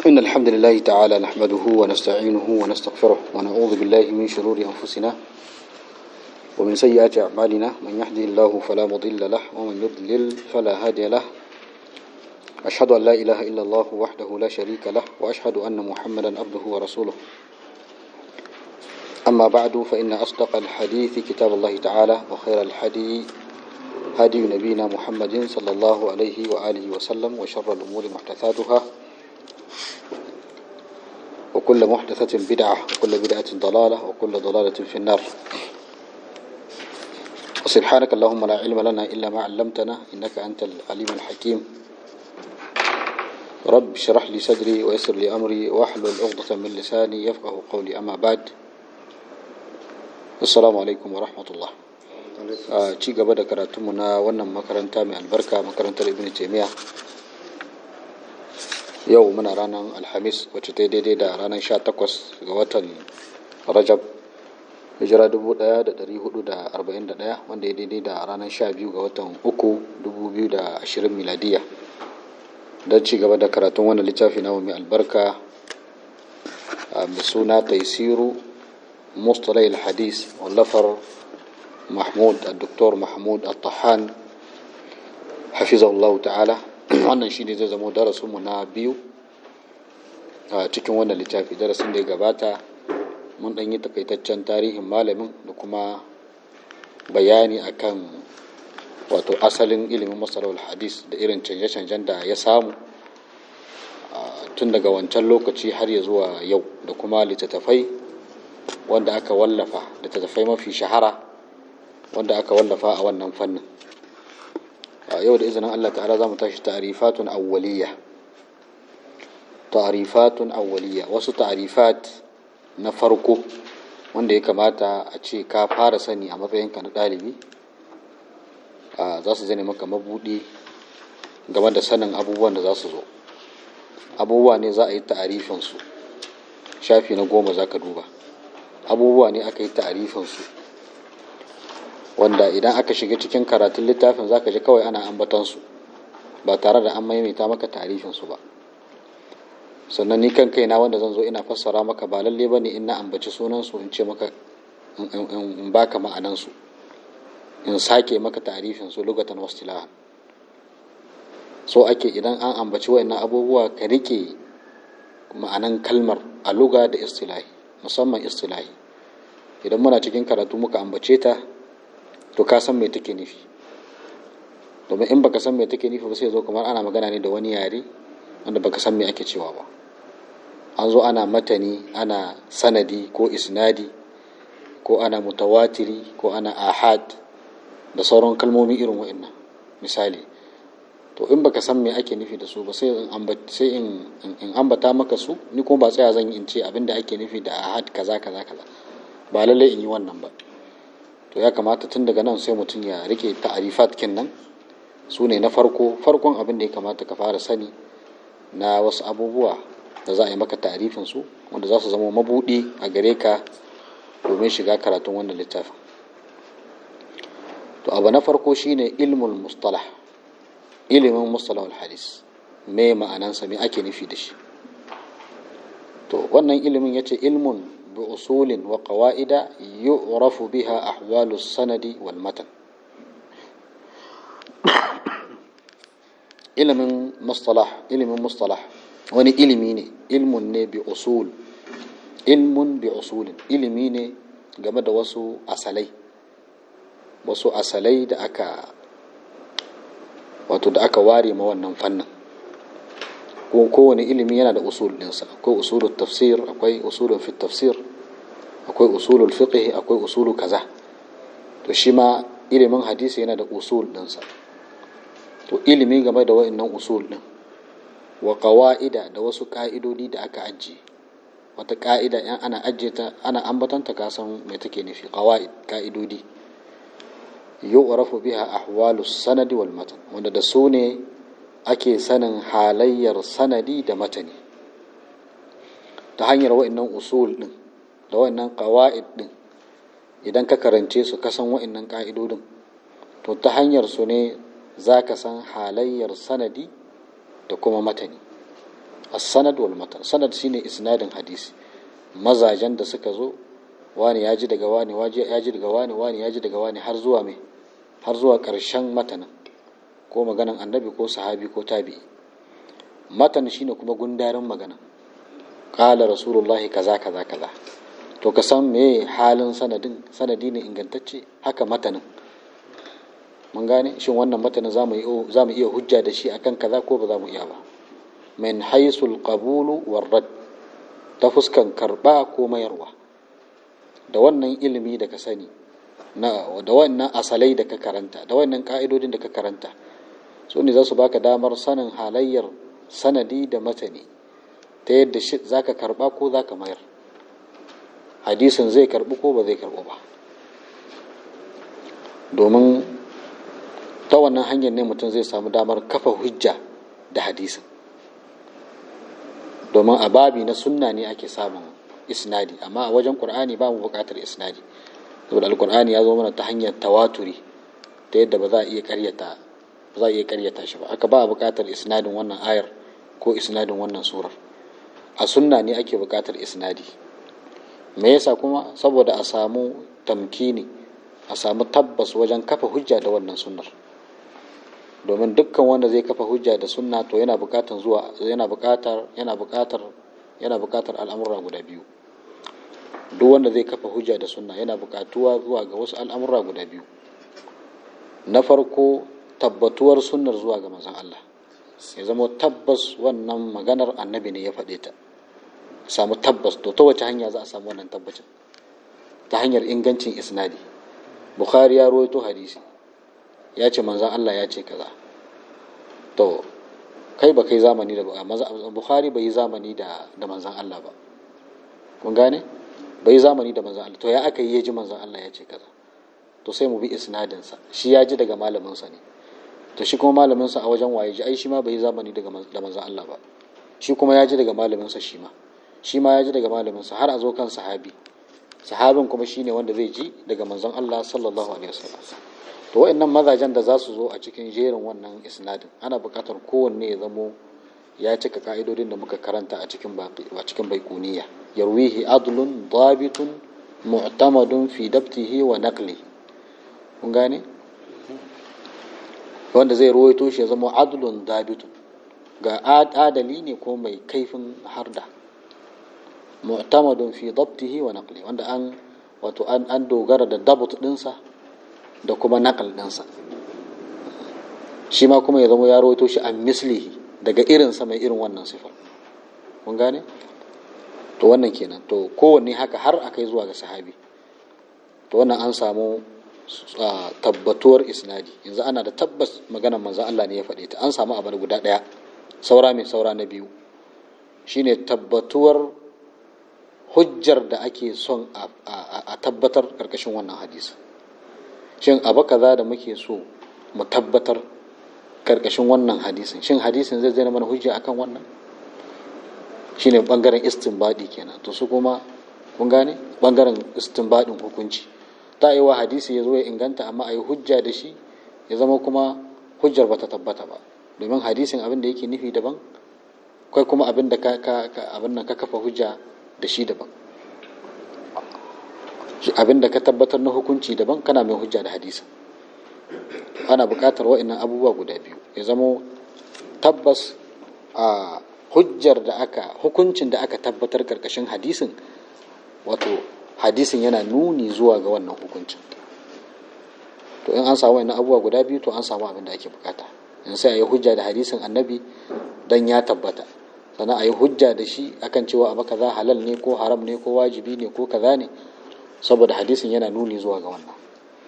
إن الحمد لله تعالى نحمده ونستعينه ونستغفره ونعوذ بالله من شرور أنفسنا ومن سيئات أعمالنا من يهده الله فلا مضل له ومن يضلل فلا هادي له أشهد أن لا إله إلا الله وحده لا شريك له وأشهد أن محمدا عبده ورسوله أما بعد فإن أصدق الحديث كتاب الله تعالى وخير الحديث هدي نبينا محمد صلى الله عليه وآله وسلم وشر الأمور محدثاتها وكل محدثة بدعة وكل بدعة ضلالة وكل ضلالة في النار وسبحانك اللهم لا علم لنا إلا ما علمتنا إنك أنت العليم الحكيم رب اشرح لي صدري ويسر لي أمري واحلل عقدة من لساني يفقه قولي أما بعد السلام عليكم ورحمة الله ci gaba da karatunmu na wannan makaranta mai albarka makarantar Ibn Taymiyyah yau muna ranar Alhamis wacce ta daidai da ranar 18 ga watan Rajab hijira 1441 wanda ya daidai da ranar 12 ga watan 3 2020 miladiya don ci gaba da karatun wannan littafi na mai albarka mai suna Taysiru Mustalah al-Hadith wallafar Dr. Mahmud Al-Tahan hafizahullahu ta'ala. Wannan shine zai zama darasinmu na biyu a cikin wannan littafi. Darasin da ya gabata mun dan yi takaitaccen tarihin malamin da kuma bayani akan wato asalin ilimin mustalahul hadis da irin canje-canjen da ya samu tun daga wancan lokaci har ya zuwa yau, da kuma littattafai wanda aka wallafa, littattafai mafi shahara wanda aka wallafa a wannan fannin. Yau da izinin Allah ta'ala za mu tashi ta'rifatun awwaliyya, wasu ta'rifat na farko wanda ya kamata a ce ka fara sani a matsayinka na ɗalibi, za su zane maka mabuɗi game da sanin abubuwan da za su zo. Abubuwa ne za a yi ta'arifinsu, shafi na 10 za ka duba. Abubuwa ne aka yi ta'arifinsu wanda idan aka shiga cikin karatun littafin zaka ji kawai ana ambatansu ba tare da an maimaita maka tarifinsu ba. Sannan ni kan kaina wanda zan zo ina fassara maka ba lalle bane in na ambaci sunansu in ce maka in baka ma'anansu, in sake maka tarifinsu lugatan wastilahan. So ake idan an ambaci wayannan abubuwa ka rike ma'anan kalmar a lugha da istilahi, musamman istilahi. Idan muna cikin karatu muka ambace ta to ka san me take nufi, domin in baka san me take nufi ba sai zo kamar ana magana ne da wani yare wanda baka san me ake cewa ba. An zo ana matani, ana sanadi ko isnadi ko ana mutawatiri ko ana ahad da sauran kalmomi irin wa'annan misali. To in baka san me ake nufi da su ba sai in ambata maka su, ni kuma ba tsaya zan yi in ce abinda ake nufi da ahad kaza kaza kaza, ba lalle in yi wannan ba. To ya kamata tun daga nan sai mutum ya rike ta'arifat kinnan, su ne na farkon abin da ya kamata ka fara sani na wasu abubuwa da za a yi maka ta'arifin su wanda za su zama mabudi a gare ka domin shiga karatun wannan littafin. To abu na farko shine ilmul mustalah, ilimin mustalahul hadis. Me ma'anansa, me ake nufi da shi? To wannan ilimin yace ilmun بأصول وقواعد يعرف بها أحوال السند والمتن. علم مصطلح wani ilimi ne, ilmun ne bi usul, ilmun bi usulin, ilimi ne game da wasu asalai da aka ware ma wannan fannin. Kowane ilimi yana da usul ɗinsa. Akwai usulul tafsir, akwai usulun fi tafsir, akwai usulul fiqh, akwai usulu kaza. To shi ma ilimin hadisi yana da usul ɗinsa. To ilimi game da wa'annan usul ɗin wa qawaida da wasu ka'idodi da aka ajiye. Wata ka'ida in ana ajiye ta ana ambatanta ka san me take nufi. Qawaid, ka'idodi yu'rafu biha ahwalus sanadi wal matan, wanda da su ne ake sanin halayyar sanadi da matani. Ta hanyar wa'annan usul din da wa'annan qawaid din, idan ka karance su ka san wa'annan ka'idodin, to ta hanyar su ne zaka san halayyar sanadi da kuma matani. as-sanad wal matan. Sanad shine isnadin hadisi, mazajen da suka zo, wani ya ji daga wani, ya ji daga wani, wani ya ji daga wani, har zuwa ƙarshen matanin, ko maganan annabi ko sahabi ko tabi'i. Matan shine kuma gundarin magana, qala rasulullahi kaza kaza kaza. To ka san me halin sanadi ne ingantacce, haka matanin. Mun gane shin wannan matanin zamu iya hujja da shi akan kaza ko ba za mu iya ba. Min haisul qabulu war rad, ta fuskan karba ko mayarwa. Da wannan ilimi da ka sani, da wannan asalai da ka karanta, da wannan ka'idodin da ka karanta, su ne za su baka damar sanin halayyar sanadi da matani, ta yadda za ka karba ko za ka mayar, hadisin zai karbi ko ba zai karbi ba. Domin ta wannan hanyar ne mutum zai samu damar kafa hujja da hadisin. Domin a babi na sunna ne ake samun isnadi, amma a wajen qur'ani ba mu buƙatar isnadi, saboda alqur'ani ya zo mana ta hanyar tawaturi, ta yadda ba za a iya ƙaryata shi ba. Haka ba a buƙatar isnadin wannan ayar ko isnadin wannan surar. A sunna ne ake buƙatar isnadi. Me yasa kuma? Saboda a samu tamkini, a samu tabbas wajen kafa hujja da wannan sunnar. Domin dukkan wanda zai kafa hujja da sunna to yana buƙatar al'amura guda biyu. Duk wanda zai kafa hujja da sunna yana buƙatuwa zuwa ga wasu al'amura guda biyu. Na farko, tabbatuwar sunnar zuwa ga manzon Allah, ya zama tabbas wannan maganar annabi ne ya faɗe ta, samu tabbas. To ta wace hanya za a samu wannan tabbacin? Ta hanyar ingancin isnadi. Bukhari ya rawaito hadisi, ya ce manzon Allah ya ce kaza. To kai ba kai zamani da Bukhari bai yi zamani da manzon Allah ba, kun gane, bai yi zamani da manzon Allah. To ya aka yi ya ji manzon Allah ya ce kaza? To sai mu bi isnadin sa, shi ya ji daga malamin sa ne. To shi kuma malamin sa a wajen waye ji? Ai shi ma bai yi zamani da manzon Allah ba, shi kuma ya ji daga malamin sa, shi ma ya ji daga malamin sa, har a zo kan sahabin kuma shine wanda zai ji daga manzon Allah sallallahu alaihi wasallam. To wayannan mazajen da za su zo a cikin jerin wannan isnadin, ana buƙatar kowanne ya zamo ya cika ka'idodin da muka karanta a cikin baiquniya. Yarwihi adlun dabitun mu'tamadun fi dabtihi wa naqlihi. Kun gane? Wanda zai ruwaito shi ya zama adlun dabitun, ga adali ne ko mai kaifin harda. Mu'tamadun fi dabtihi wa naqlihi, wanda an dogara da dabut dinsa da kuma naqal dinsa. Shi ma kuma ya zama ya rawaito shi an mislihi, daga irinsa mai irin wannan sifar. Kun gane? To wannan kenan. To kowanne haka har akai zuwa ga sahabi. To wannan an samu tabbatuwar isnadi. Yanzu ana da tabbas maganar manzon Allah ne ya faɗe ta. An samu abu guda ɗaya. Saura na biyu. Shine tabbatuwar hujjar da ake son a tabbatar karkashin wannan hadisi. Shin abu kaza da muke so mu tabbatar karkashin wannan hadisin, shin hadisin zai zama mana hujja akan wannan? Shine bangaren istinbadi kenan. To su kuma kun gane bangaren istinbadin hukunci. Ta yi wa hadisi ya zo ya inganta, amma a yi hujja da shi ya zama kuma hujjar bata tabbata ba, domin hadisin abin da yake nufi daban, kai kuma abin da ka kafa hujja da shi daban. Abin da ka tabbatar na hukunci daban, kana mai hujja da hadisi. Ana buƙatar wa'annan abubuwa guda biyu, ya zama tabbas a hukuncin da aka tabbatar karkashin hadisin, wato hadisin yana nuni zuwa ga wannan hukuncin. To in an samu wa'annan abubuwa guda biyu, to an samu abin da ake bukata. In sai a yi hujja da hadisin annabi dan ya tabbata, sannan a yi hujja da shi akan cewa abu kaza halal ne ko haram ne ko wajibi ne ko kaza ne, saboda hadisin yana nuni zuwa ga wannan.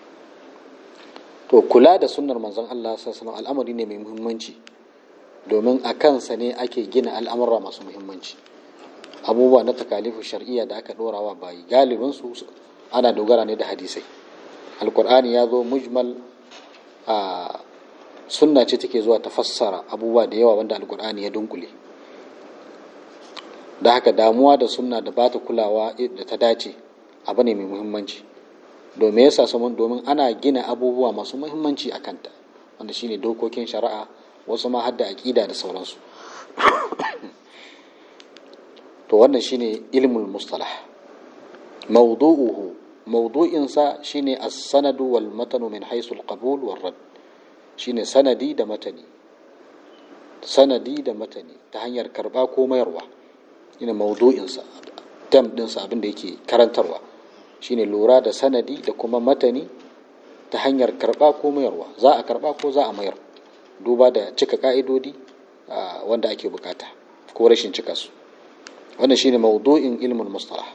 To kula da sunnar manzon Allah sallallahu alaihi wasallam al'amari ne mai muhimmanci, domin a kansa ne ake gina al'amura masu muhimmanci. Abubuwa na takalifu shar'iyya da aka dora wa bayi, galibin su ana dogara ne da hadisai. Alqur'ani ya zo mujmal, sunna ce take zuwa ta fassara abubuwa da yawa wanda alqur'ani ya dunkule. Da haka damuwa da sunna da ba ta kulawa da ta dace abu ne mai muhimmanci. Domin yasa domin ana gina abubuwa masu muhimmanci a kanta, wanda shine dokokin shari'a, wasu ma hadda aqida da sauransu. to wannan shine ilmul mustalah. mawdu'insa shine as-sanadu wal matanu min haythu al-qabul wal rad, shine sanadi da matani ta hanyar karba ko mayarwa. Shine mawdu'insa, tam dinsa, abin da yake karantarwa shine lura da sanadi da kuma matani ta hanyar karba ko mayarwa. Za a karba ko za a mayar, duba da cika ka'idodi wanda ake bukata ko rashin cika su. wannan shine mawdu'in ilmul mustalah.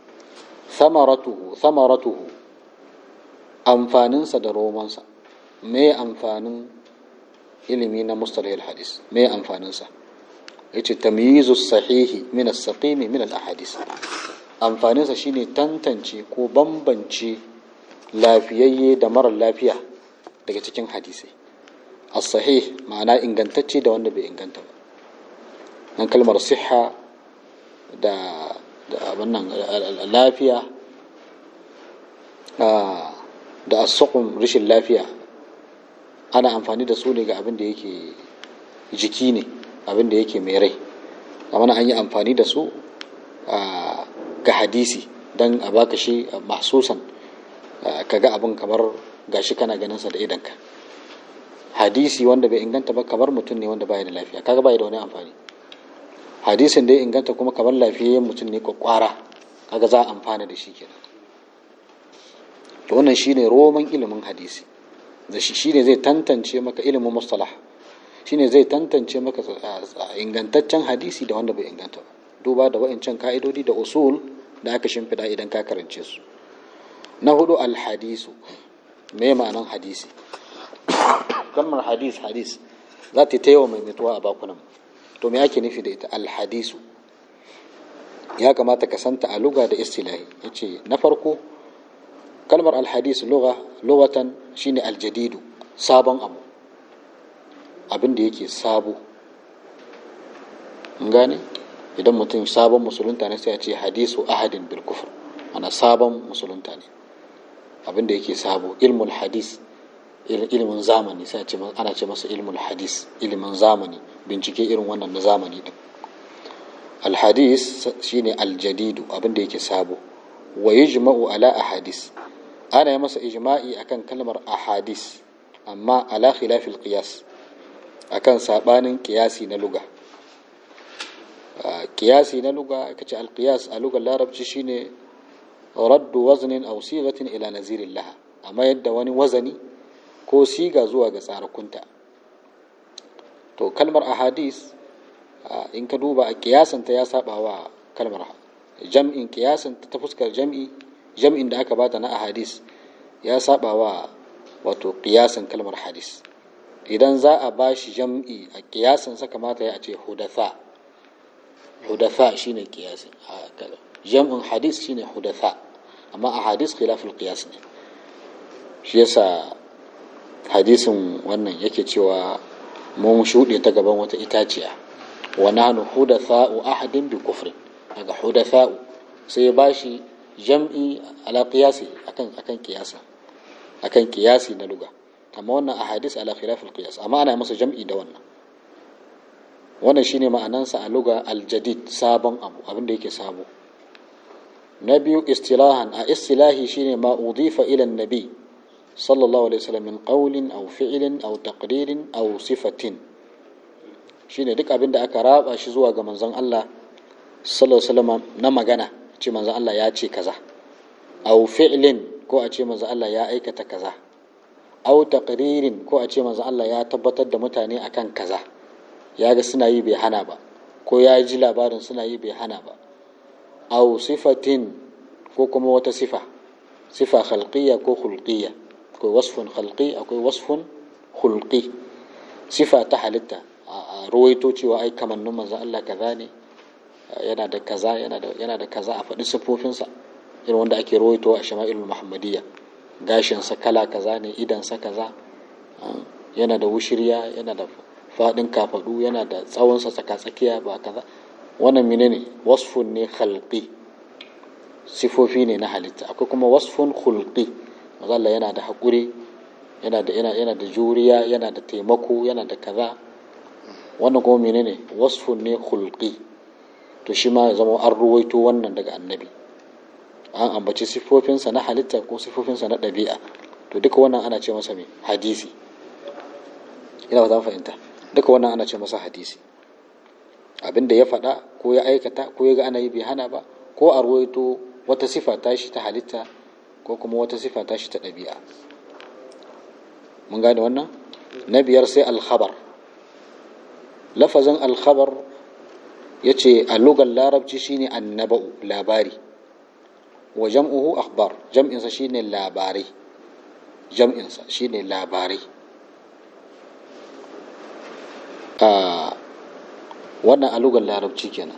Thamaratuhu amfaninsa da romansa. Me amfanin ilimi na mustalah al-hadis? Me amfaninsa? Yace tamyizu sahihi min as-saqimi min al-ahadith. Amfaninsa shine tantance ko bambance lafiyayye da marar lafiya daga cikin hadisai. As-sahih ma'ana ingantacce da wanda bai inganta ba. nan kalmar siha da wannan lafiya da as-suqum rashin lafiya ana amfani da su ne ga abin da yake jiki ne, abin da yake mai rai. amma an yi amfani da su ga hadisi dan a baka shi mahsusan, kaga abin kamar gashi kana ganin sa da idanka. Hadisi wanda bai inganta ba kamar mutum ne wanda baya da lafiya, kaga bai da wani amfani. Hadisin da ya inganta kuma kamar lafiyayyen mutum ne kwakwara, kaga za a amfana da shi kenan. to wannan shine roman ilimin hadisi, da shi shine zai tantance maka ilimin mustalah, shine zai tantance maka ingantaccen hadisi da wanda bai inganta ba, duba da wa'ancan ka'idodi da usul da aka shimfida idan ka karance su. Na hudu al-hadisu. Me ma'anan hadisi? kalmar hadis za ta yi yawan maimaituwa a bakunan. to me ake nufi da ita al-hadisu? ya kamata ka santa a lugha da istilahi. yace na farko kalmar al-hadis lughatan shine al-jadidu, sabon abu, abin da yake sabo. gane idan mutum sabon musulunta ne sai ya ce hadisu ahadin bil kufr, ana sabon musulunta ne, abin da yake sabo. Ilmul hadis, ilimin zamani, sai ana ce masa ilmul hadis, ilimin zamani, bincike irin wannan na zamani din. Al-hadis shine al-jadidu, abin da yake sabo. Wa yujma'u ala ahadis, ana yi masa ijma'i akan kalmar ahadis, amma ala khilafil qiyas, akan sabanin qiyasi na lugha. Qiyasi na lugha kace al-qiyas a lugar larabci shine raddu waznin aw sigatin ila nazirin laha, amma yadda wani wazani ko siga zuwa ga tsarakunta. to kalmar ahadis in ka duba a kiyasanta ya saba wa kalmar jam'in. Kiyasanta ta fuskar jam'in da aka bata na ahadis ya saba wa wato kiyasan kalmar hadis. idan za a bashi jam'i a kiyasansa kamata ya ce hudatha shine kiyasin. jam'in hadis shine hudatha, amma ahadis khilaful qiyas ne. shi yasa hadisin wannan yake cewa mun shuɗe ta gaban wata itaciya, wa nahnu hudatha'u ahadin bi kufrin. daga hudatha'u sai ya bashi jam'i ala qiyasi akan qiyasi na lugha, amma wannan ahadis ala khilafil qiyas, amma ana masa jam'i da wannan shine ma'anansa a lugha al-jadid, sabon abu, abin da yake sabo. na biyu istilahan, a istilahi shine ma udifa ila an-nabi sallallahu alaihi wasallam min qawlin aw fi'lin aw taqririn aw sifatin. shine duk abin da aka raba shi zuwa ga manzon Allah sallallahu alaihi wasallam na magana, ce manzon Allah ya ce kaza, aw fi'lin ko a ce manzon Allah ya aikata kaza, aw taqririn ko a ce manzon Allah ya tabbatar da mutane akan kaza, ya ga suna yi bai hana ba, ko ya ji labarin suna yi bai hana ba. aw sifatin ko kuma wata sifa khalqiyya ko khulqiyya, akwai wasfun khalqi akwai wasfun khulqi. sifa ta halitta, a ruwaito cewa ai kamannin manzo Allah kaza ne, yana da kaza a faɗi sifofinsa irin wanda ake ruwaito a shama'ilul muhammadiyya. gashinsa kala kaza ne, idansa kaza, yana da wushiriya, yana da faɗin kafadu, yana da tsawonsa tsaka-tsakiya ba kaza. wannan menene? wasfun ne khalqi, sifofi ne na halitta. akwai kuma wasfun khulqi, manzo Allah yana da hakuri, yana da juriya, yana da taimako, yana da kaza. wannan kuma menene? wasfun ne khulqi. to shi ma ya zama an ruwaito wannan daga annabi, an ambaci siffofinsa na halitta ko siffofinsa na ɗabi'a, to duka wannan ana ce masa mai hadisi. ina ba za fahimta, duka wannan ana ce masa hadisi. Abinda ya faɗa ko ya aikata ko ya ga ana yi bai hana ba, ko a ruwaito wata sifa tashi ta halitta ko kuma wata sifa tashi ta ɗabi'a. mun gane wannan. Na biyar sai alkhabar. Lafazin alkhabar ya ce a lugar larabci shine annaba'u, labari, wa jam'uhu akhbar, jam'insa shine labarai, jam'insa shine labarai. Wannan a lugar larabci kenan.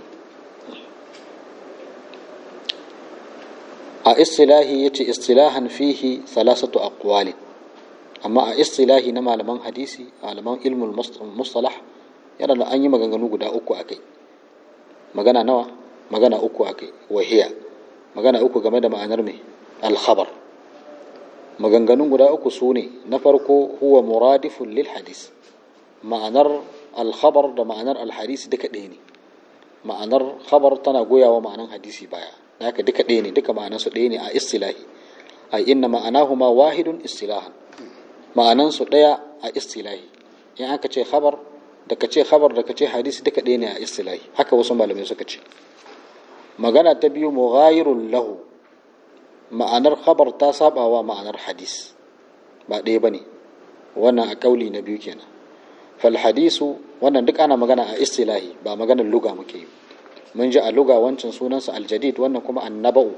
A istilahi yace istilahan fihi thalathatu aqwali, amma a istilahi na malaman hadisi, malaman ilmul mustalah, yana da an yi maganganu guda uku akai. Magana nawa? Magana uku akai. Wahiya, magana uku game da ma'anar mai al-khabar. Maganganun guda uku su ne: na farko huwa muradifun lil hadis, ma'anar al-khabar da ma'anar al-hadis duka ɗaya ne. Ma'anar khabar tana goyawa ma'anar hadisi baya, haka duka ɗaya ne, duka ma'anarsu ɗaya ne a istilahi. Ai inna ma'anahuma wahidun istilahan, ma'anansu ɗaya a istilahi. In aka ce khabar da ka ce khabar da ka ce hadisi duka ɗaya ne a istilahi, haka wasu malamai suka ce. Magana ta biyu mughayirun lahu, ma'anar khabar ta saba wa ma'anar hadis, ba ɗaya bane. Wannan a kauli na biyu kenan. Fal hadisu, wannan duk ana magana a istilahi, ba maganar luga muke yi. Mun ji a luga wancan sunansa aljadid, wannan kuma annaba'u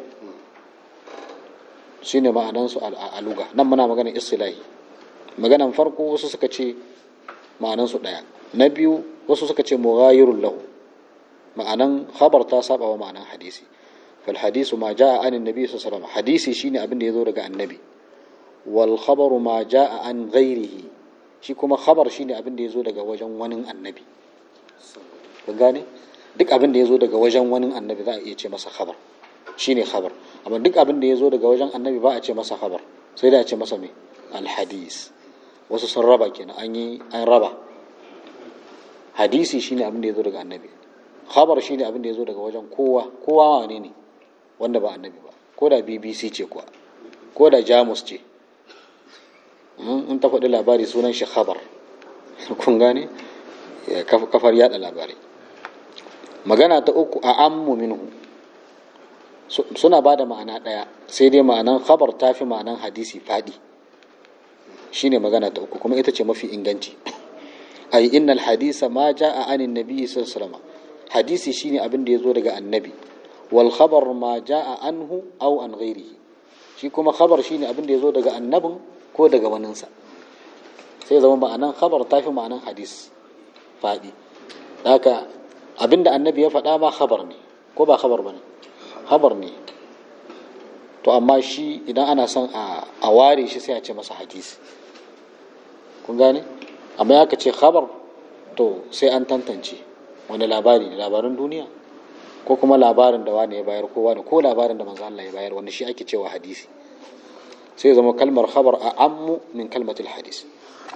shine ma'anansu a luga. Nan muna magana istilahi. Maganan farko wasu suka ce ma'anansu ɗaya, na biyu wasu suka ce mughayirun lahu, ma'anan khabar ta saba wa ma'anan hadisi. Fal hadisu ma jaa an annabi sallallahu alaihi wasallam, hadisi shine abin da yazo daga annabi. Wal khabaru ma jaa an ghairihi, shi kuma khabar shine abin da yazo daga wajen wani annabi. Kun gane? Duk abin da yazo daga wajen wani annabi za a iya ce masa khabar, shine khabar. Amma duk abin da yazo daga wajen annabi ba a ce masa khabar, sai da a ce masa me al hadis. Wasu sun raba kenan, an raba. Hadisi shine abin da yazo daga annabi, khabar shine abin da yazo daga wajen kowa wane ne wanda ba annabi ba, ko da BBC ce kuwa, ko da Jamus ce, in ta faɗi labari sunan shi khabar. kun gane, kafar yada labarai. Magana ta uku a ammu minhu, suna ba da ma'ana ɗaya, sai dai ma'anan khabar ta fi ma'anan hadisi faɗi. Shine magana ta uku, kuma ita ce mafi inganci. Ai innal hadisa ma jaa anin nabi sallallahu alaihi wasallam, hadisi shine abin da yazo daga annabi. Wal khabar ma jaa anhu aw an ghairihi, shi kuma khabar shine abin da yazo daga annabin ko daga waninsa. Sai zama ma'anan khabar tafi ma'anan hadis fadi. Haka abinda annabi ya faɗa ma khabar ne, ko ba khabar bane? Khabar ne. To amma shi idan ana son a ware shi sai a ce masa hadisi. Kun gane? Amma ya ka ce khabar, to sai an tantance wani labari, labarin duniya ko kuma labarin da wani ya bayar ko labarin da manzo Allah ya bayar, wanda shi ake cewa hadisi. Sai zama kalmar khabar a ammu min kalmatil hadis.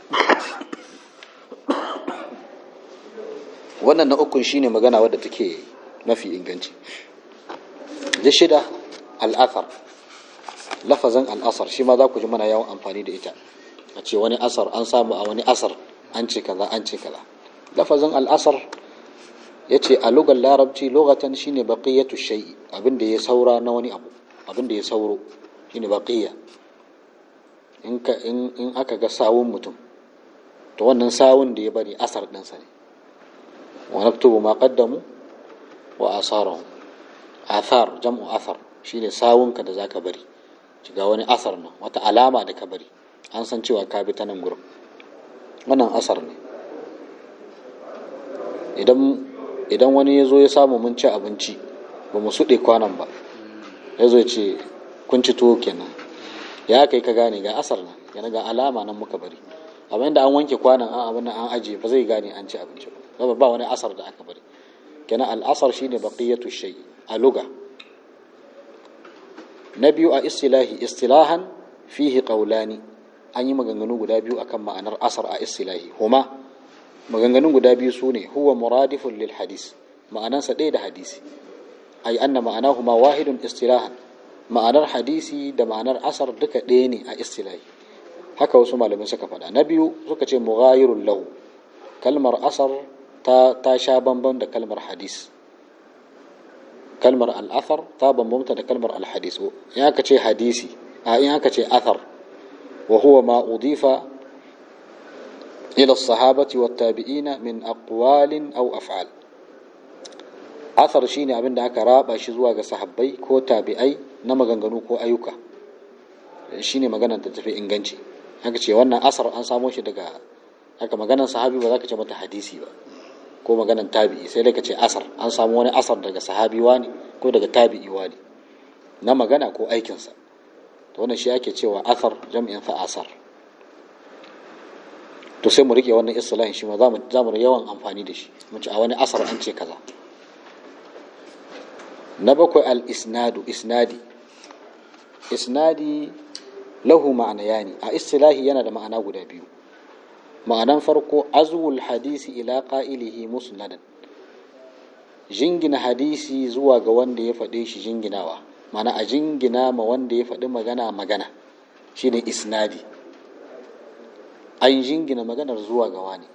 Wannan na ukun shine magana wadda take mafi inganci. Da shida al-athar, lafazin al-asar shi ma za ku ji mana yawan amfani da ita. A ce wani asar an samu a wani asar, an ce kaza an ce kaza. Lafazin al-asar yace a lugar larabci lugatan shine baqiyatu shay'i, abin da ya saura na wani abu, abin da ya sauro shine baqiya. In aka ga sawun mutum, to wannan sawun da ya bari asar ɗinsa ne. Wa naktubu ma qaddamu wa asarahum. Athar, jam'u athar, shine sawunka da zaka bari. Shiga wani asar nan, wata alama da ka bari, an san cewa ka bi ta nan gurin. Wannan asar ne. Idan wani ya zo ya samu mun ci abinci ba mu suɗe kwanan ba, ya zo ya ce kun ci tuwo kenan, ya kai ka gane ga asar nan, yana ga alama nan muka bari. Amma inda an wanke kwanan abin an ajiye ba zai gane an ci abinci ba, ba wani asar da aka bari. Kenan al-asar shine baqiyatu shay a lugha. Na biyu a istilahan fihi qawlani, an yi maganganu guda biyu akan ma'anar asar a istilahi. Huma maganganun guda biyu sune huwa muradifun lil hadis, ma'anansa ɗaya da hadisi, ai anna ma'anahuma wahidun istilahan, ma'anar hadisi da ma'anar asar duka ɗaya ne a istilahi. Haka wasu malamai suka faɗa. Na biyu suka ce mughayirun lahu, kalmar asar ta sha bamban da kalmar hadis. Kalmar al'athar ta bambamta da kalmar al-hadis. In aka ce hadisi, in aka ce athar, wa huwa ma udifa ila sahabati wa tabi'ina min aqwalin aw af'al. Athar shine abin da aka raba shi zuwa ga sahabbai ko tabi'ai na maganganu ko ayyuka, shine maganar da tafi inganci. Aka ce wannan asar an samo shi daga haka, maganar sahabi ba za ka ce mata hadisi ba, ko maganar tabi'i, sai dai ka ce asar, an samu wani asar daga sahabi wani ko daga tabi'i wani na magana ko aikinsa. To wannan shi ake cewa athar, jam'in sa asar. To sai mu rike wannan istilahin, shi ma za mu yawan amfani da shi, mu ce a wani asar an ce kaza. Na bakwai al-isnadu, isnadi lahu ma'anayani, a istilahi yana da ma'ana guda biyu. Ma'anan farko azwul hadisi ila qa'ilihi musnadan, jingina hadisi zuwa ga wanda ya faɗe shi jinginawa, ma'ana a jingina ma wanda ya faɗi magana shine isnadi. An jingina maganar zuwa ga wani,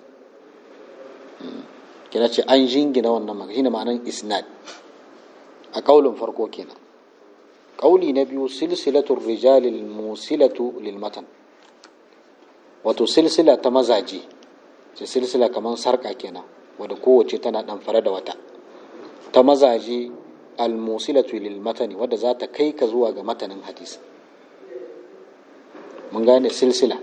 kina ce an jingina wannan magana, shine ma'anan isnad a kaulin farko kenan. Kauli na biyu silsilatul rijalil musilatu lil matan, wato silsila ta mazaje, ce silsila kamar sarka kenan, wadda kowace tana ɗamfare da wata, ta mazaje al musilatu lil matani, wadda za ta kai ka zuwa ga matanin hadisi. mun gane silsila,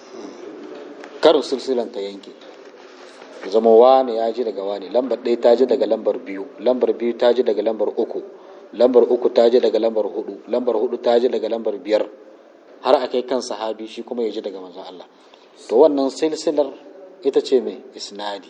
karin silsilan ta yanke, zama wane ya ji daga wane, lambar ɗaya ta ji daga lambar biyu, lambar biyu ta ji daga lambar uku, lambar uku ta ji daga lambar hudu, lambar hudu ta ji daga lambar biyar, har a kai kan sahabi shi kuma ya ji daga manzon Allah. To wannan silsilar ita ce mai isnadi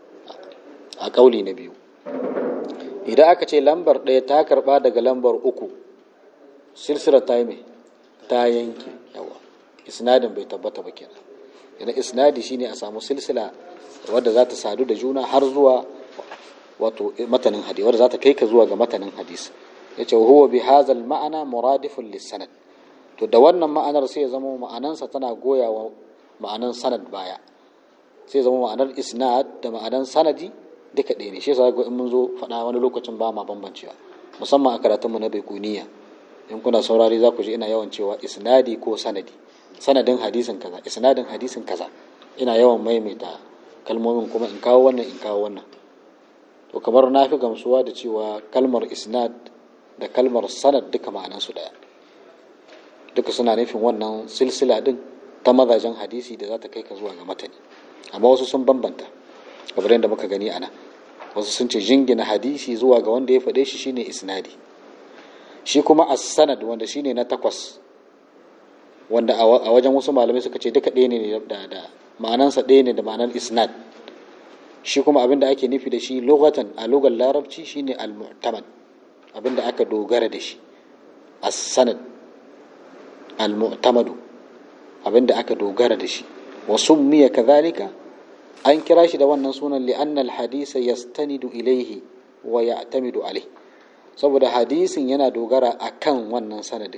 a kauli na biyu. Idan aka ce lambar ɗaya ta karɓa daga lambar uku, silsilar ta yi mai ta yanke, yawa isnadin bai tabbata ba kenan. Yana isnadi shine a samu silsila wadda za ta sadu da juna har zuwa wato matanin hadisi, wadda za ta kai ka zuwa ga matanin hadisi. Yace huwa bi hadzal ma'ana muradifun lis-sanad. To da wannan ma'anar sai ya zama ma'anansa tana goyawa ma'anan sanad baya, sai ya zama ma'anar isnad da ma'anan sanadi duka ɗaya ne. Shi yasa in mun zo faɗa wani lokacin ba ma bambancewa, musamman a karatunmu na baikuniya. In kuna saurari za ku ji ina yawan cewa isnadi ko sanadi, sanadin hadisin kaza, isnadin hadisin kaza, ina yawan maimaita kalmomin kuma in kawo wannan in kawo wannan. To kamar na fi gamsuwa da cewa kalmar isnad da kalmar sanad duka ma'anansu ɗaya, duka suna nufin wannan silsila din ta mazajen hadisi da za ta kai ka zuwa ga matani. Amma wasu sun bambanta, kamar yadda muka gani ana, wasu sun ce jingina hadisi zuwa ga wanda ya faɗe shi shine isnadi. Shi kuma as-sanad wanda shine na 8, wanda a wajen wasu malamai suka ce duka ɗaya ne da ma'anansa ɗaya ne da ma'anar isnad. Shi kuma abinda ake nufi da shi lughatan a lugar larabci shine al-mu'tamad, abinda aka dogara da shi. As-sanad al-mu'tamadu, abinda aka dogara da shi. Wa summiya kadhalika, an kira shi da wannan sunan li'anna al-hadisa yastanidu ilayhi wa ya'tamidu alayhi, saboda hadisin yana dogara akan wannan sanadin,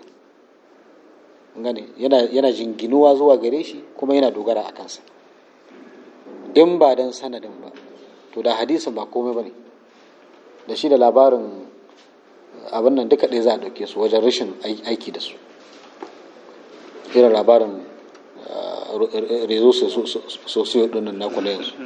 gane yana jinginuwa zuwa gare shi kuma yana dogara a kansa. In ba dan sanadin ba to da hadisin ba komai bane, da shi da labarin abin nan duka ɗaya za a ɗauke su wajen rashin aiki da su. Irin labarin rezo sosiyo ɗinnan naku na yanzu,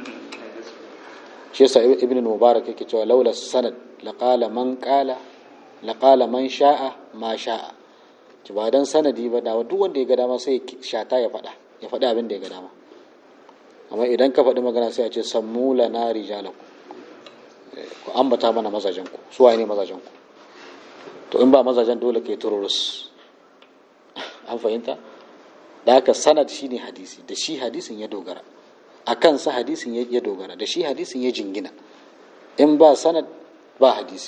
shi yasa ibn mubarak yake cewa laula sanad laqala man qala laqala man sha'a ma sha'a. Ci ba dan sanadi ba da duk wanda ya ga dama sai shata ya faɗi abin da ya ga dama. Amma idan ka faɗi magana sai a ce sammu lana rijalakum, ku ambata mana mazajen ku, su waye ne mazajen ku? To in ba mazajen dole kai tururus. An fahimta? Da haka sanad shine hadisi, da shi hadisin ya dogara, a kansa hadisin ya dogara, da shi hadisin ya jingina. In ba sanad ba hadisi.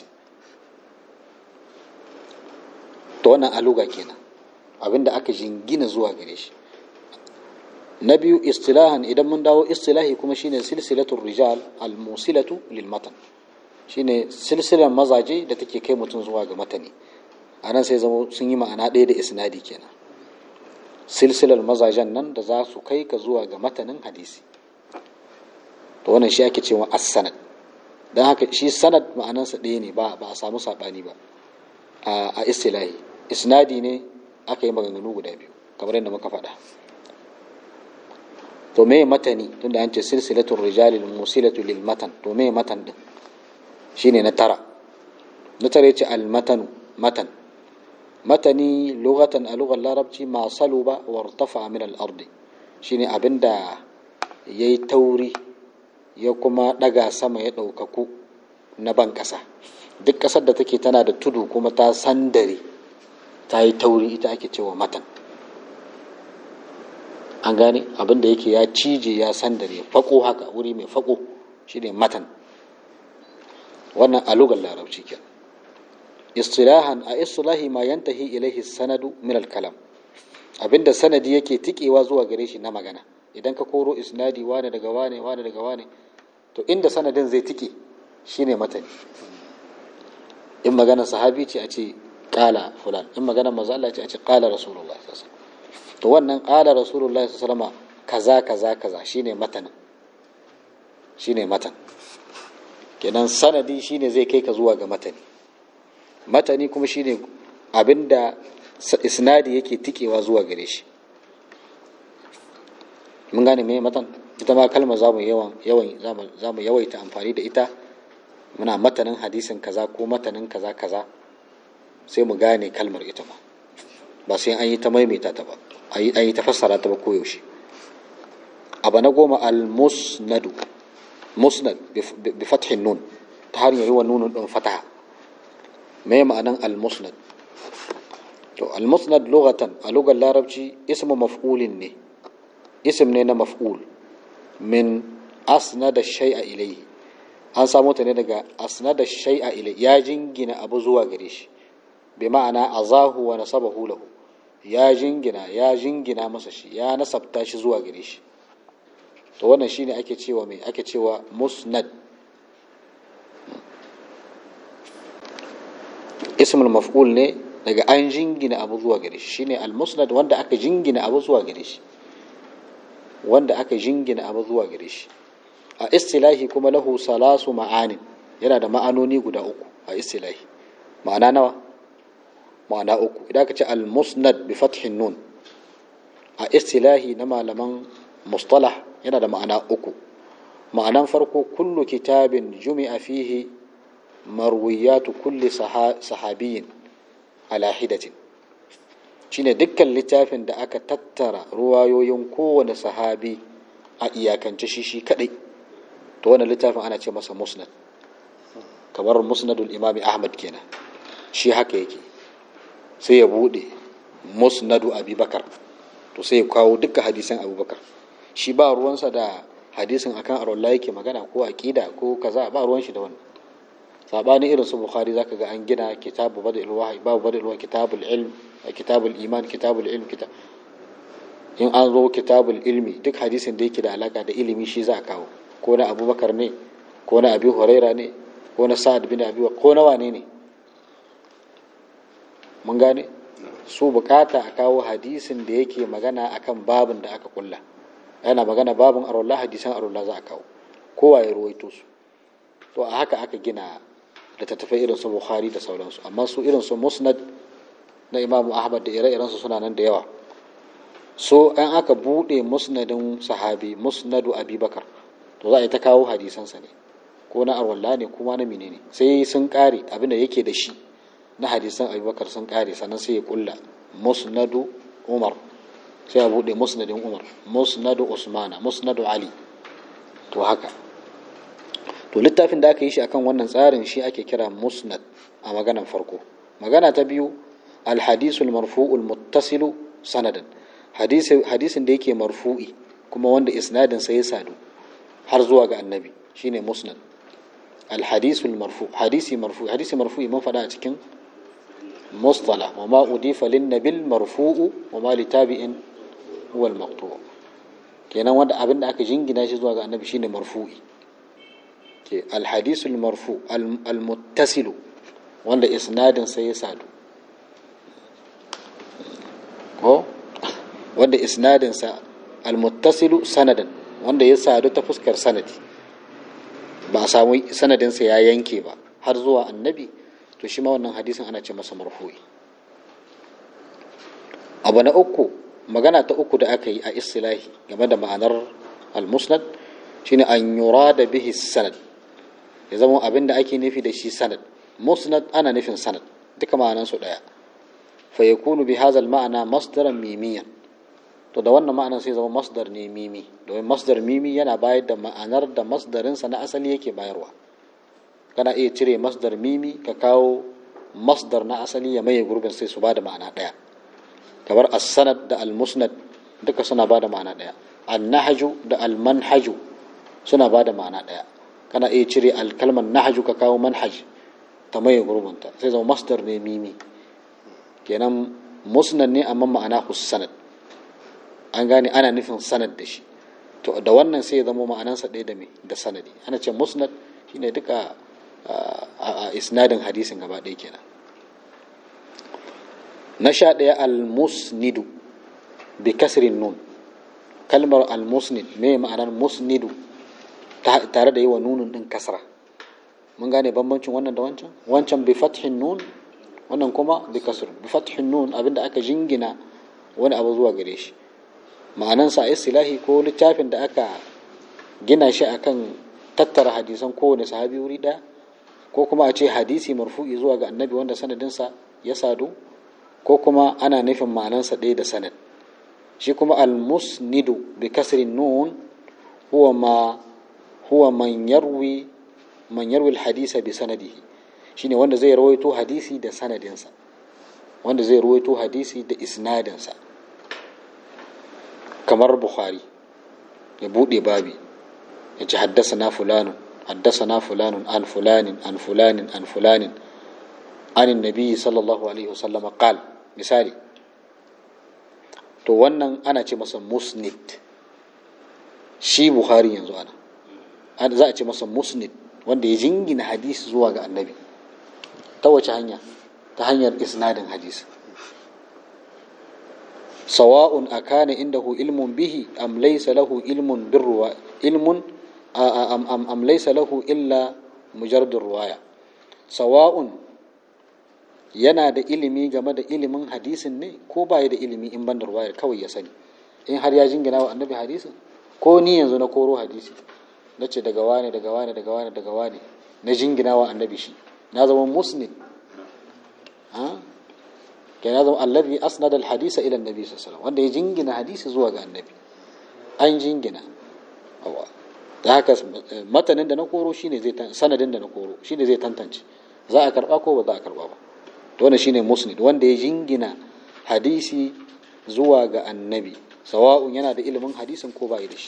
To wannan aluga kenan, abinda aka jingina zuwa gare shi. Na biyu istilahan, idan mun dawo istilahi kuma shine silsilatul rijal al-musilatu lil matan, shine silsilar mazaje da take kai mutum zuwa ga matani. Anan sai zama sun yi ma'ana ɗaya da isnadi kenan, silsilar mazajen nan da za su kai ka zuwa ga matanin hadisi. To wannan shi ake cewa as-sanad. Dan haka shi sanad ma'anansa ɗaya ne, ba a samu sabani ba a istilahi. Isnadi ne aka yi maganganu guda biyu kamar yadda muka faɗa. To me matani, tunda an ce silsilatul rijali musilatu lil matan, to me matan din shine na tara yace al matanu, matan. Matani lughatan a lughar larabci ma saluba wa irtafa min al ardi, shine abinda yayi tauri ya kuma daga sama ya daukaku na ban kasa. Duk kasar da take tana da tudu kuma ta sandare ta yi tauri, ita ake cewa matan. An gane abinda yake ya cije ya sandare fako, haka wuri mai fako shine matan. Wannan a lugar larabci kenan. Istilahan, a istilahi ma yantahi ilaihi sanadu min al-kalam, abinda sanadi yake tikewa zuwa gare shi na magana. Idan ka koro isnadi wane daga wane, wane daga wane, to inda sanadin zai tike shine matani. In magana sahabi ce a ce qala fulan, in magana manzo Allah ce a ce qala rasulullah sallallahu alaihi wasallam. To wannan qala rasulullah sallallahu alaihi wasallam kaza kaza kaza shine matanin, shine matan. Kenan sanadi shine zai kai ka zuwa ga matani. Matani kuma shine abinda isnadi yake tikewa zuwa gare shi. Mun gane me matan? Ita ma kalmar zamu yawaita amfani da ita. Muna matanin hadisin kaza ko matanin kaza kaza, sai mu gane kalmar ita ma, ba sai an yi ta maimaita ta ba, an yi ta fassara ta ba koyaushe. Abu na 10 al-musnadu, musnad bi fathin nun, ta hanyar yi wa nunun din fataha. Me ma'anan al-musnad? To al-musnad lughatan, a lugar larabci ismu maf'ulin ne, ism ne na maf'ul, min asnada shay'a ilayhi. An samu ta ne daga asnada shay'a ilayhi, ya jingina abu zuwa gare shi, bi ma'ana azahu wa nasabahu lahu, ya jingina masa shi, ya nasabta shi zuwa gare shi. To wannan shine ake cewa me, ake cewa musnad. Ismul maf'ul ne daga an jingina abu zuwa gare shi, shine al-musnad, wanda aka jingina abu zuwa gare shi, wanda aka jingina abu zuwa gare shi. A istilahi kuma lahu salasu ma'anin, yana da ma'anoni guda uku a istilahi. Ma'ana nawa? Ma'ana uku. Idan ka ce al-musnad bi fathin nun, a istilahi na malaman mustalah yana da ma'ana uku. Ma'anan farko, kullu kitabin jumi'a fihi marwiyatu kulli sahabiyin ala hidatin, shine dukkan littafin da aka tattara ruwayoyin kowane sahabi a iyakance shi kadai, to wannan littafin ana ce masa musnad. Kamar musnadul imami ahmad kenan, shi haka yake. Sai ya bude musnadu abubakar, to sai ya kawo dukkan hadisan abubakar. Shi ba ruwansa da hadisin akan arwalla yake magana ko aqida ko kaza, ba ruwan shi da wannan. Sabanin irin su bukhari zaka ga an gina kitabu bada'il wahyi, babu bada'il wahyi, kitabul ilm, kitabul iman, kitabul ilm, in an zo kitabul ilmi, duk hadisin da yake da alaka da ilimi shi za a kawo, ko na abubakar ne, ko na abi huraira ne, ko na sa'ad bin abi, ko na wane ne. Mun gane su bukata a kawo hadisin da yake magana akan babin da aka kulla. Yana magana babin arwallah, hadisan arwallah za a kawo, kowa ya ruwaito su. To a haka aka gina littattafai irin su bukhari da sauransu. Amma su irin su musnad na imamu ahmad da ire-irensu suna nan da yawa. So an aka bude musnadin sahabi, musnadu abubakar, to za a yi ta kawo hadisansa ne, ko na arwalla ne kuma na menene. Sai sun kare abinda yake da shi na hadisan abubakar sun kare, sannan sai ya kulla musnadu umar, sai a bude musnadin umar, musnadu usmana, musnadu ali. To haka, to littafin da aka yi shi akan wannan tsarin shi ake kira musnad a maganan farko. Magana ta biyu, al-hadisul marfu'ul muttasilu sanadan, hadisin da yake marfu'i kuma wanda isnadin sa ya sadu har zuwa ga annabi, shine musnad. Al-hadisul marfu', hadisi marfu'i mun fada a cikin mustalah, wa ma udifa lin nabil marfu'u wa ma li tabi'in huwa al-maqtu'. Kenan wanda abinda aka jingina shi zuwa ga annabi shine marfu'i. ke alhadisul marfu almuttasilu wanda isnadin sai ya sadu ko wanda isnadin sa almuttasilu sanadan wanda ya sadu ta fuskar sanadi ba a samu sanadin sa ya yanke ba har zuwa annabi, to shi ma wannan hadisin ana ce masa marfu'i. Abu na uku, magana ta uku da aka yi a istilahi game da ma'anar al-musnad shine an yurada bihi sanad, ya zama abin da ake nufi da shi sanad. Musnad ana nufin sanad, duka ma'anan su daya. Fa yakunu bi hadha al-ma'na masdaran mimiyan, to da wannan ma'anar sai zama masdar ne mimi, domin masdar mimi yana bayar da ma'anar da masdarin sa na asali yake bayarwa. Kana iya cire masdar mimi ka kawo masdar na asali ya maye gurbin sai su bada ma'ana daya. Kamar as-sanad da al-musnad duka suna bada ma'ana daya. An-nahju da al-manhaju suna bada ma'ana daya. Kana iya cire al-kalmar nahju ka kawo manhaj ta maye gurbinta sai zama masdar ne mimi. Kenan musnad ne amma ma'ana sanad. An gane ana nufin sanad da shi. To da wannan sai ya zama ma'anansa ɗaya da me da sanadi. Ana ce musnad shine duka a isnadin hadisin gaba ɗaya kenan. Na 11 al-musnidu bi kasrin nun. Kalmar al-musnid me ma'anar musnidu tare da yi wa nunun din kasra. Mun gane bambancin wannan da wancan? Wancan bi fathin nun, wannan kuma bi kasr. Bi fathin nun abinda aka jingina wani abu zuwa gare shi. Ma'anansa istilahi ko littafin da aka gina shi akan tattara hadisan kowane sahabi wuri ɗaya, ko kuma a ce hadisi marfu'i zuwa ga annabi wanda sanadinsa ya sadu, ko kuma ana nufin ma'anansa ɗaya da sanad. Shi kuma al-musnidu bi kasrin nun huwa man yarwi al-hadisa bi sanadihi, shine wanda zai rawaito hadisi da sanadinsa, wanda zai rawaito hadisi da isnadinsa. Kamar Bukhari ya bude babi ya ce haddasana fulanun an fulanin an fulanin an fulanin anin nabi sallallahu alaihi wasallam qal, misali. To wannan ana ce masa musnid. Shi Bukhari yanzu za a ce masa musnid, wanda ya jingina hadisi zuwa ga annabi. Ta wace hanya? Ta hanyar isnadin hadisi. Sawa'un akana indahu ilmun bihi am laysa lahu ilmun birruwa ilmun am laysa lahu illa mujarradur ruwaya. Sawa'un yana da ilimi game da ilimin hadisin ne ko ba ya da ilimi in ban da ruwayar kawai ya sani. In har ya jingina wa annabi hadisin, ko ni yanzu na koro hadisi na ce daga wane na jingina wa annabi shi, na zama musnid. Kenan zama allazi asnada alhadisa ila annabi sallallahu alaihi wasallam, wanda ya jingina hadisi zuwa ga annabi. An jingina da haka matanin da na koro shine zai sanadin da na koro shine zai tantance za a karba ko ba za a karba ba. To wannan shine musnid, wanda ya jingina hadisi zuwa ga annabi, sawa'un yana da ilimin hadisin ko ba yi da shi.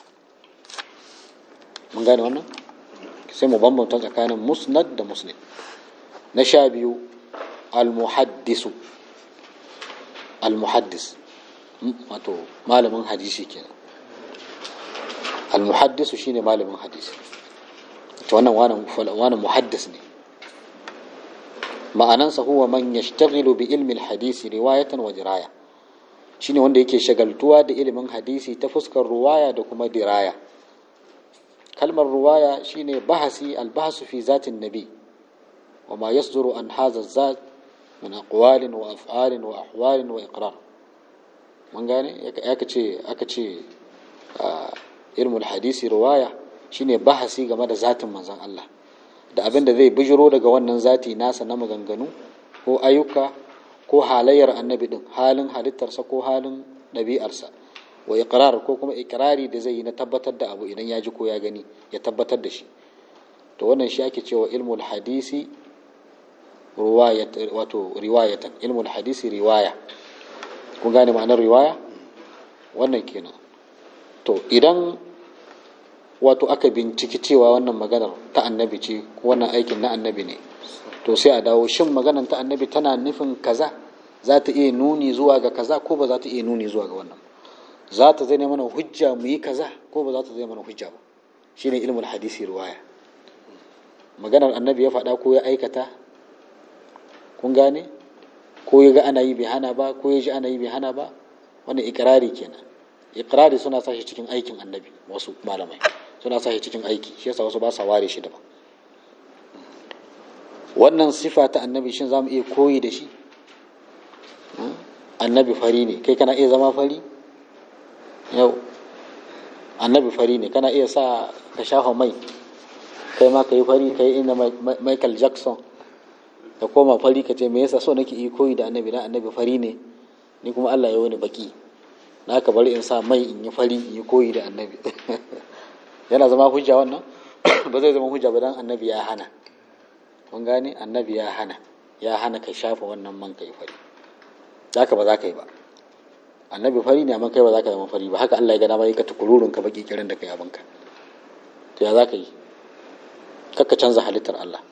Mun gane wannan? Sai mu bambanta tsakanin musnad da musnid. Na 12 al-muhaddisu. Al-muhaddis wato malamin hadisi kenan. Al-muhaddisu shine malamin hadisi. To wannan muhaddis ne. Ma'anansa huwa man yashtaghilu bi ilmi al-hadisi riwayatan wa diraya. Shine wanda yake shagaltuwa da ilimin hadisi ta fuskar ruwaya da kuma diraya. Kalmar ruwaya shine bahasi, al-bahsu fi zatin nabi wa ma yasduru an hadha az-zat min aqwalin wa af'alin wa ahwalin wa iqrar. Mun gane aka ce ilmul hadisi riwaya shine bahasi game da zatin manzon Allah da abin da zai bijiro daga wannan zati nasa na maganganu ko ayyuka ko halayyar annabi din, halin halittarsa ko halin ɗabi'arsa, wa iqrar ko kuma iqrari da zai yi na tabbatar da abu idan ya ji ko ya gani ya tabbatar da shi. To wannan shi ake cewa ilmul hadisi riwayatan. Ilmul hadisi riwaya. Kun gane ma'anar riwaya? Wannan kenan. To idan aka binciki cewa wannan maganar ta annabi ce ko wannan aikin na annabi ne, to sai a dawo shin maganar ta annabi tana nufin kaza, za ta iya nuni zuwa ga kaza ko ba za ta iya nuni zuwa ga wannan, za ta zai mana hujja mu yi kaza ko ba za ta zai mana hujja ba. Shine ilmul hadisi riwaya. maganar annabi ya faɗa ko ya aikata, kun gane, ko ya ga ana yi bai hana ba, ko ya ji ana yi bai hana ba, wannan ikrari kenan. Ikrari suna sa shi cikin aikin annabi, wasu malamai suna sa shi cikin aiki, shi yasa wasu ba sa ware shi daban. Wannan sifa ta annabi shin za mu iya koyi da shi? Annabi fari ne, kai kana iya zama fari? Yau annabi fari ne, kana iya sa ka shafa mai kai ma ka yi fari, ka yi ina Michael Jackson ka koma fari, ka ce me yasa so nake iya koyi da annabi, dan annabi fari ne ni kuma Allah ya wani baki, na ka bari in sa mai in yi fari in yi koyi da annabi. Yana zama hujja wannan? Ba zai zama hujja ba, dan annabi ya hana. Kun gane, annabi ya hana ka shafa wannan man kai fari, zaka ba za ka yi ba. Annabi fari ne amma kai ba za ka zama fari ba, haka Allah ya gana mai ka tukururun ka baki kiran da kai abinka, to ya za ka yi? Kakka canza halittar Allah.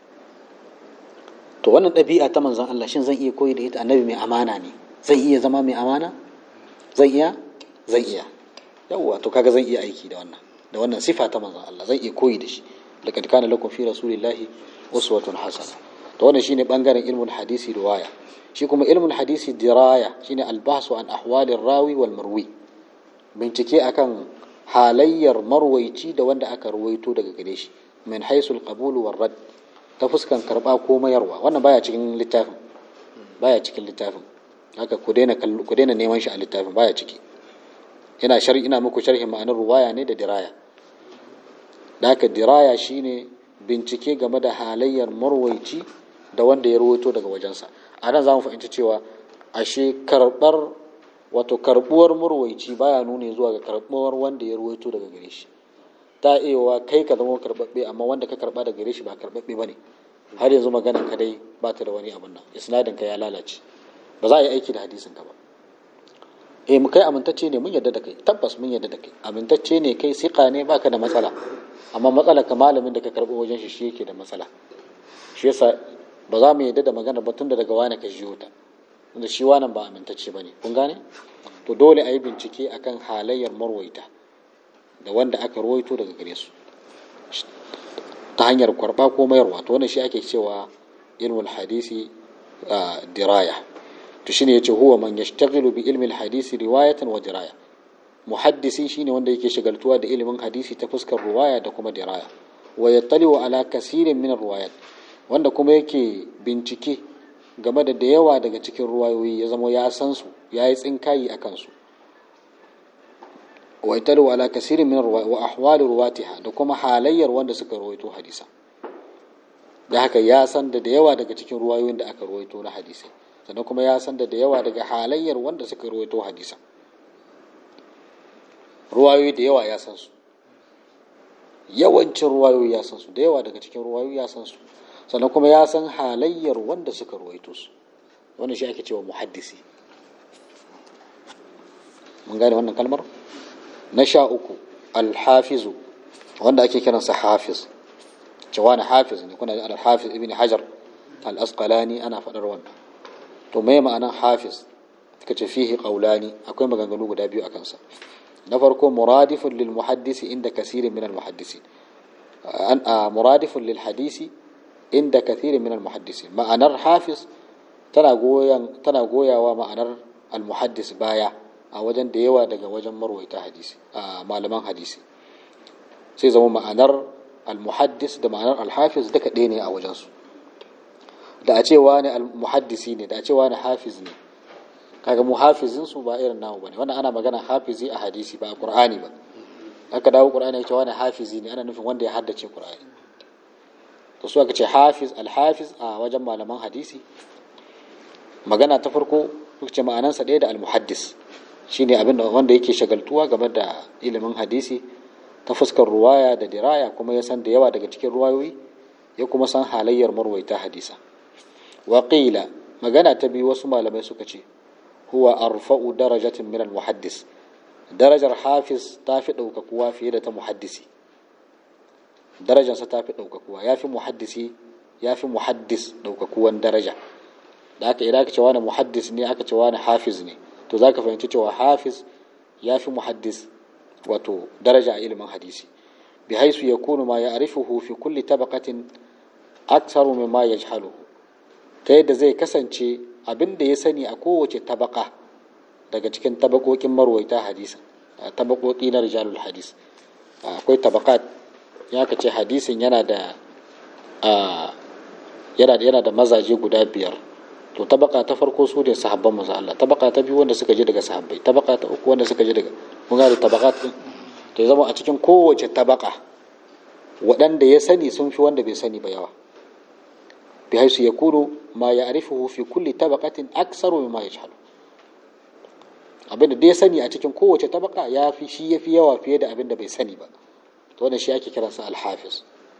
To wannan ɗabi'a ta manzon Allah shin zan iya koyi da ita? Annabi mai amana ne, zan iya zama mai amana? Zan iya yawwa, to kaga zan iya aiki da wannan sifa ta manzon Allah, zan iya koyi da shi. Laqad kana lakum fi rasulillahi uswatun hasana. To wannan shine bangaren ilmul hadisi riwaya. Shi kuma ilmul hadisi diraya shine albahsu an ahwalir rawi wal marwi, bincike akan halayyar marwaici da wanda aka ruwaito daga gare shi, min haisul qabul war rad, ta fuskan karba ko mayarwa. Wannan baya cikin littafin, haka ku daina neman shi a littafin, baya ciki. Ina muku sharhin ma'anar ruwaya ne da diraya. Da haka diraya shine bincike game da halayyar marwaici da wanda ya ruwaito daga wajensa. A nan za mu fahimci cewa ashe karbuwar marwaici baya nuna zuwa ga karbuwar wanda ya ruwaito daga gare shi. Ta iya kai ka zama karbabbe amma wanda ka karba daga gare shi ba karbabbe bane, har yanzu maganar ka dai ba ta da wani abun nan, isnadin ka ya lalace, ba za a yi aiki da hadisin ka ba. Mu kai amintacce ne, mun yarda da kai, tabbas mun yarda da kai, amintacce ne kai, siqa ne, baka da matsala, amma matsalar ka malamin da ka karbo wajen shi yake da matsala. Shi yasa ba za mu yarda da magana ba tun da daga wani ka jiyo ta, tunda shi wannan ba amintacce bane, kun gane? To dole a yi bincike akan halayyar marwaita da wanda aka ruwaito daga gare su ta hanyar kwarba ko mayarwa. To wannan shi ake cewa ilmul hadisi diraya. To shine yace huwa man yashtaghilu bi ilmi al-hadisi riwayatan wa diraya. Muhaddisi shine wanda yake shagaltuwa da ilimin hadisi ta fuskar riwaya da kuma diraya. Wa yattali'u ala kaseerin min ar-riwayat, wanda kuma yake bincike game da yawa daga cikin ruwayoyi, ya zama ya san su, ya yi tsinkayi akan su. Wa yattali'u ala kaseerin min ar-riwayat wa ahwali ruwatiha, da kuma halayyar wanda suka ruwaito hadisa. Da haka ya san da yawa daga cikin ruwayoyin da aka ruwaito na hadisi, sannan kuma ya san da yawa daga halayyar wanda suka ruwaito hadisa. Ruwayoyi da yawa ya san su, yawancin ruwayoyi ya san su, da yawa daga cikin ruwayoyi ya san su, sannan kuma ya san halayyar wanda suka ruwaito su. Wannan shi ake cewa muhaddisi. Mun gane wannan kalmar? Na 13 al-hafizu, wanda ake kiransa hafiz. Cewa na hafiz ne, kuna da al-hafiz ibn Hajar al-Asqalani ana faɗar wannan. To me ma'anar hafiz? Kace fihi qawlani, akwai maganganu guda biyu akan sa. Na farko muradifun lil muhaddisi inda kasirin min al muhaddisin, muradifun lil hadisi inda kathirin min al muhaddisin. Ma'anar hafiz tana goyawa ma'anar al muhaddis baya a wajen da yawa daga wajen marwaita hadisi, malaman hadisi. Sai zama ma'anar al muhaddis da ma'anar al hafiz duka ɗaya ne a wajen su. Da a cewa ne al muhaddisi ne, da a cewa ne hafiz ne, kaga mu hafizin su ba irin namu bane. Wannan ana magana hafizi a hadisi ba a Qur'ani ba. Aka dawo Qur'ani ya ce wani hafizi ne, ana nufin wanda ya haddace Qur'ani. To su aka ce hafiz, al-hafiz a wajen malaman hadisi. Magana ta farko suka ce ma'anansa ɗaya da al-muhaddis, shine abin da wanda yake shagaltuwa game da ilimin hadisi ta fuskar ruwaya da diraya, kuma ya san da yawa daga cikin ruwayoyi, ya kuma san halayyar marwaita hadisa. Wa qila, magana ta biyu wasu malamai suka ce huwa arfa'u darajatin min al-muhaddis, darajar hafiz ta fi ɗaukakuwa fiye da ta muhaddisi. Darajarsa ta fi ɗaukakuwa, ya fi muhaddis ɗaukakuwan daraja. Da aka idan aka ce wani muhaddis ne, aka ce wani hafiz ne, to za ka fahimci cewa hafiz ya fi muhaddis wato daraja a ilimin hadisi. Bi haisu ya kunu ma ya arifuhu fi kulli tabaqatin aktsaru mimma yajhalu, ta yadda zai kasance abin da ya sani a kowace tabaka daga cikin tabakokin marwaita hadisi, tabakoki na rijalul hadis. Akwai tabakat, ya kace hadisin yana da mazaje guda biyar, to tabaka ta farko su ne sahabban manzo Allah, tabaka ta biyu wanda suka je daga sahabbai, tabaka ta uku wanda suka je daga, mun ga tabakat din, to ya zama a cikin kowace tabaka waɗanda ya sani sun fi wanda bai sani ba yawa, bi haisu yakunu ma ya'rifuhu fi kulli tabaqatin aktsaru mimma yajhalu, abinda da ya sani a cikin kowace tabaka shi yafi yawa fiye da abinda bai sani ba, to wannan shi ake kiransa al-hafiz.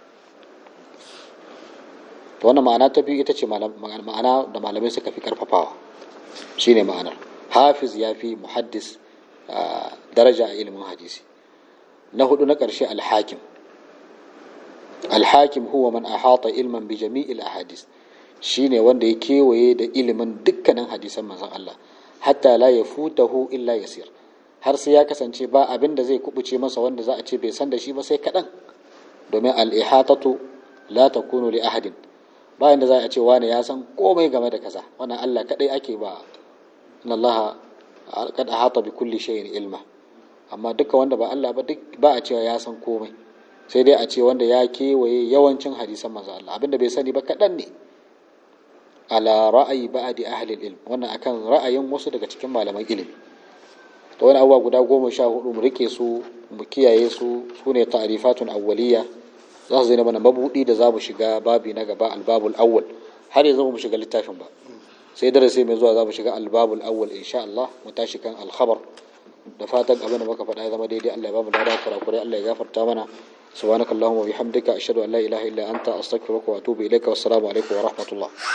To wannan ma'ana ta biyu ita ce ma'ana da malamai suka fi karfafawa, shine ma'anar hafiz yafi muhaddis daraja a ilimin hadisi. Na hudu na ƙarshe al-hakim. Al-hakim huwa man ahata ilman bi jami'il ahadis, shine wanda ya kewaye da ilimin dukkanin hadisan manzon Allah, hatta la yafutahu illa yasir, har sai ya kasance ba abin da zai kubuce masa wanda za a ce bai san da shi ba sai kaɗan, domin al-ihatatu la takunu li ahadin, bayan da za a ce wani ya san komai game da kaza, wannan Allah kadai ake ba, inna Allah qad ahata bi kulli shay'in ilma, amma duka wanda ba Allah ba duk ba a cewa ya san komai, sai dai a ce wanda ya kewaye yawancin hadisan manzo Allah, abinda bai sani ba kaɗan ne. Ala ra'ayi ba'di ahli ilm, wannan akan ra'ayin wasu daga cikin malaman ilimi. To wani abubuwa guda 14 mu rike su, mu kiyaye su, sune ta'rifatun awwaliyya, za su zai mana mabudi da za mu shiga babi na gaba, albabul awwal. Har yanzu mu shiga littafin ba, sai darasi mai zuwa za mu shiga albabul awwal insha Allah, mu tashi kan al-khabar. Da fatan abin da muka faɗa ya zama daidai, Allah ya ba mu lada, kurakurai Allah ya gafarta mana. subhanakallahumma wa bihamdika ashhadu an la ilaha illa anta astaghfiruka wa atubu ilaika. Wassalamu alaikum wa rahmatullah.